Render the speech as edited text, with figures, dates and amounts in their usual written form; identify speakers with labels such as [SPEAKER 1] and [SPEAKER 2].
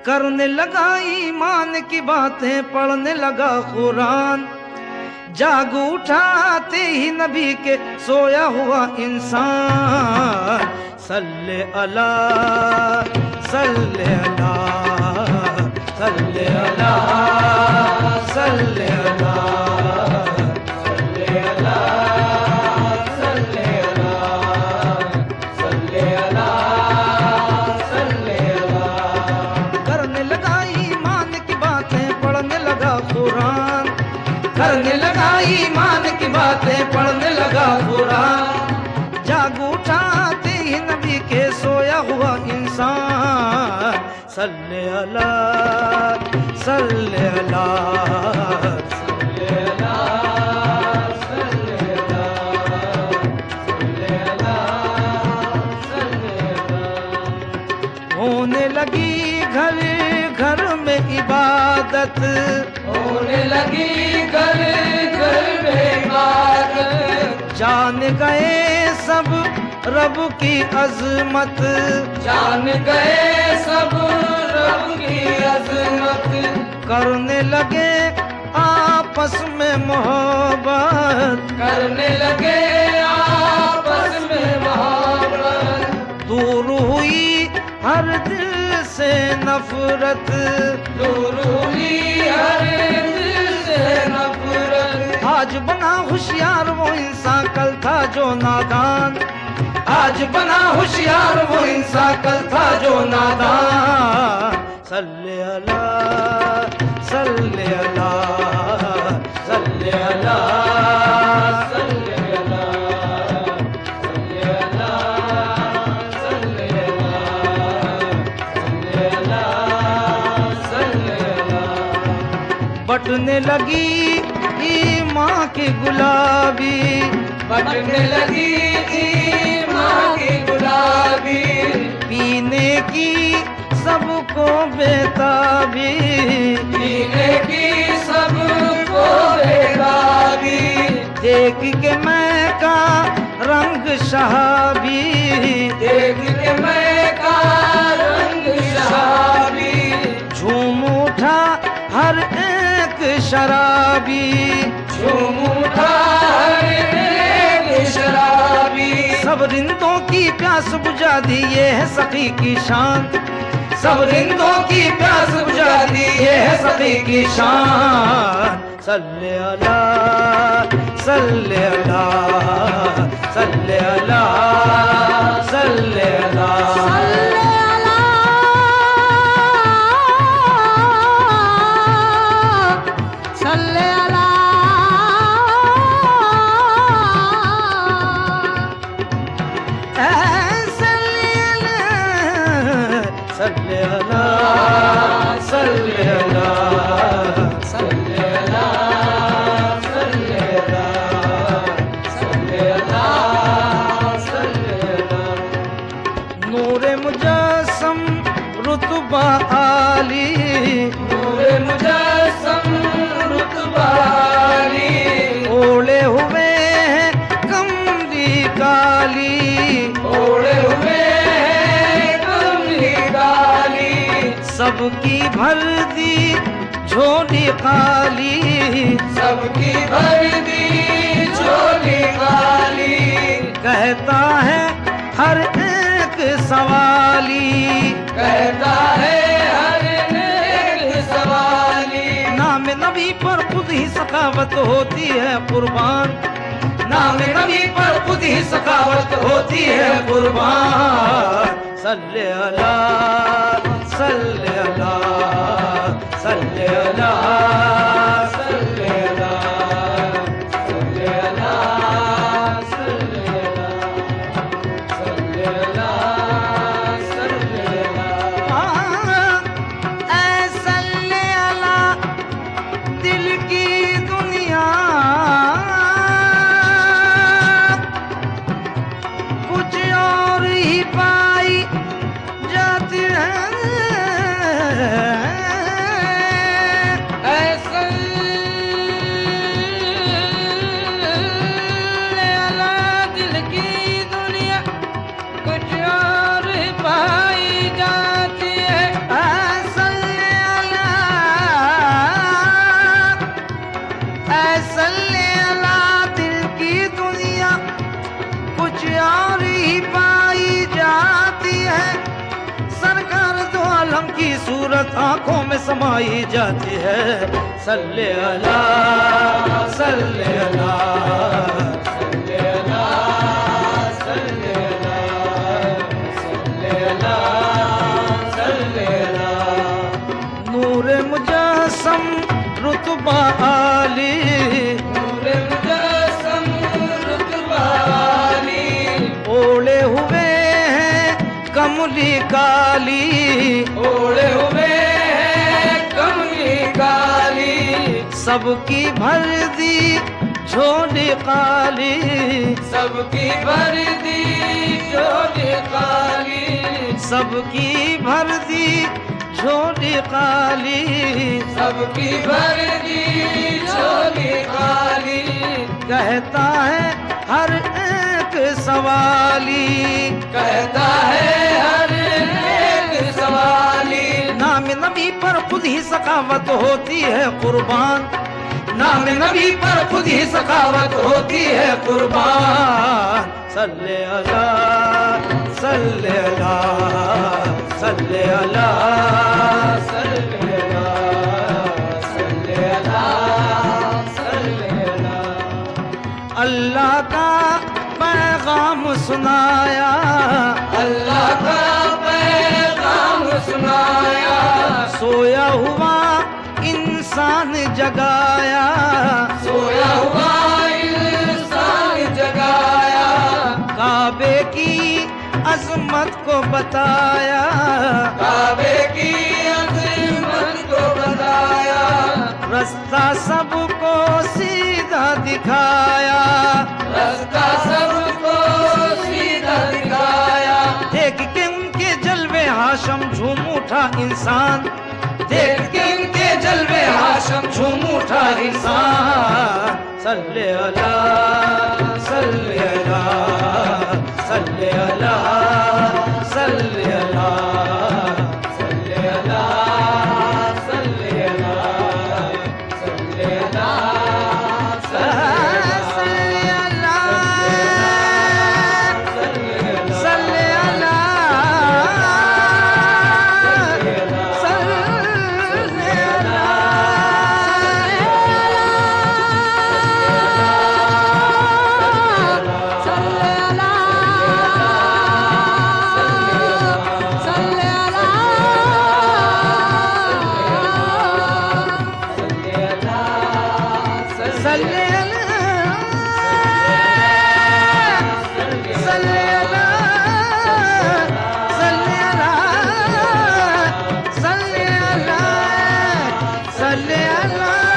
[SPEAKER 1] करने लगा ईमान की बातें, पढ़ने लगा कुरान। जाग उठाते ही नबी के सोया हुआ इंसान। सल्ले अला सल्ले अला सल्ले अला सल्ले अला सल्ले अला सल्ले अला सल्ले अला सल्ले अला। करने लगा ईमान की बातें, पढ़ने लगा कुरान। करने लगा ईमान की बातें, पढ़ने लगा कुरान। जाग उठाते ही नबी के सोया हुआ इंसान। सल्ले अला सल्ले अला सल्ले अला सल्ले अला सल्ले अला सल्ले अला। होने लगी घर घर में इबादत, होने लगी घर घर में इबादत। जान गए सब रब की अजमत, जान गए सब रब की अजमत। करने लगे आपस में मोहब्बत, करने लगे आपस में मोहब्बत। दूर हुई हर दिल से नफरत, दूर हुई हर दिल से नफरत। आज बना होशियार वो इंसान, कल था जो नादान। आज बना होशियार वो इंसान, कल था जो नादान। सल्ले अला सल्ले अला सल्ले अला सल्ले अला सल्ले अला सल्ले अला सल्ले अला सल्ले अला। बटने लगी ईमान की गुलाबी, बटने लगी ईमान की गुलाबी। पीने की सबको बेताबी, पीने की सबको बेताबी। देख के मैं का रंग शहाबी, देख के मैं का रंग शहाबी। झूम उठा हर एक शराबी, झूम उठा हर एक शराबी। सब रिंदों की प्यास बुझा दी, ये है सखी की शान। सब रिंदों की प्यास बुझा दी, ये है सखी की शान। सल्ले अला सल्ले अला सल्ले अला सल्ले अला
[SPEAKER 2] सल्ले अला
[SPEAKER 1] सल्ले अला सल्ले अला सल्ले अला सल्ले अला सल्ले अला सल्ले अला। नूरे मुजस्सम रुतबा आली, नूरे मुजस्सम रुतबा आली। ओढ़े हुए हैं कमली काली, ओढ़े हुए सबकी भर दी झोली खाली, सबकी भर दी झोली खाली। कहता है हर एक सवाली, कहता है हर एक सवाली। नाम नबी पर खुद ही सखावत होती है कुर्बान, नाम नबी पर खुद ही सखावत होती है कुर्बान। सल्ले अला सल्ले अला सल्ले अला सल्ले अला सल्ले अला सल्ले अला सल्ले अला सल्ले अला। ऐ सल्ले अला दिल की दुनिया, कुछ और ही पाई जाती है। आलम की सूरत आंखों में समाई जाती है। सल्ले अला सल्ले अला सल्ले अला सल्ले अला सल्ले अला सल्ले अला। नूर मुजस्सम रुतबा आली, नूर मुजस्सम रुतबा आली, ओढ़े हुए हैं कमली काली, ओढ़े हुए हैं कमली काली, सबकी भर दी झोली काली, सबकी भर दी झोली काली, सबकी भर दी झोली काली, सबकी भर दी झोली काली। कहता है हर एक सवाली, कहता है हर एक सवाली, नाम नबी पर खुद ही सखावत होती है कुर्बान, नाम नबी पर खुद ही सखावत होती है कुर्बान। सल्ले अला सल्ले अला सल्ले अला सल्ले अला सल्ले अला सल्ले अला। अल्लाह का पैगाम सुनाया, अल्लाह का पैगाम सुनाया, सोया हुआ इंसान जगाया, सोया हुआ इंसान जगाया, काबे की अजमत को बताया, काबे की अजमत को बताया, रास्ता सबको सीधा दिखाया, रास्ता सबको सीधा दिखाया। देख के उनके जलवे हाशम झूम उठा इंसान, देख के उनके जलवे हाशम झूम उठा इंसान। सल्ले अला सल्ले अला सल्ले अला सल्ले अला सल्ले अला सल्ले अला सल्ले अला सल्ले अला सल्ले अला सल्ले अला